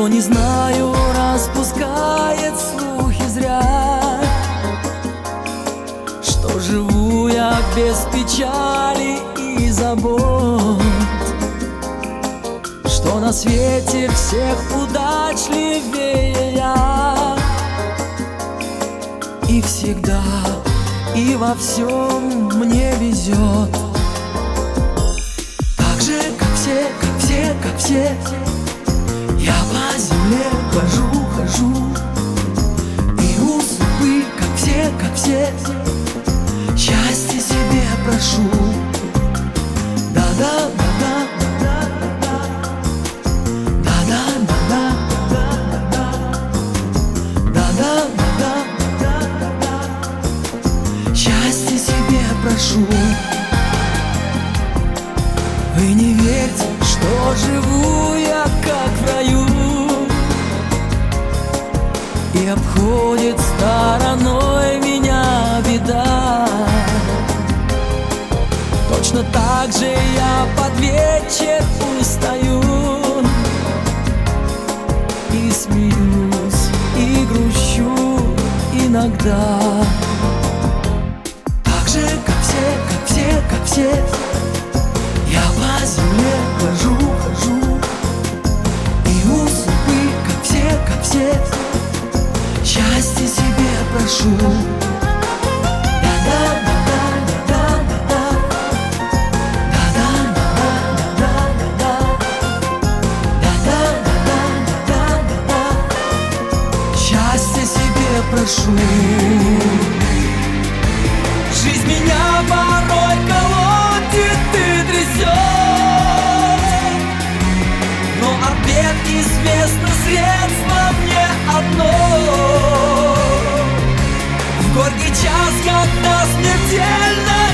но не знаю, распускает слухи зря, что живу я без печали и забот, что на свете всех удачливее я. И всегда, и во всем мне везет. Так же, как все, как все, как все, я по земле хожу, и у судьбы, как все, счастье себе прошу. Да-да, счастье себе прошу. Вы не верьте, что живу я как в раю, и обходит стороной меня беда. Точно так же я под вечер устаю, и смеюсь, и грущу иногда. Так же, как все, как все, как все, я по земле хожу, и у судьбы, как все, счастье себе прошу. Счастье себе прошу. Жизнь меня порой колотит и трясет, но ответ известно, средство мне одно. В горький час, когда смертельно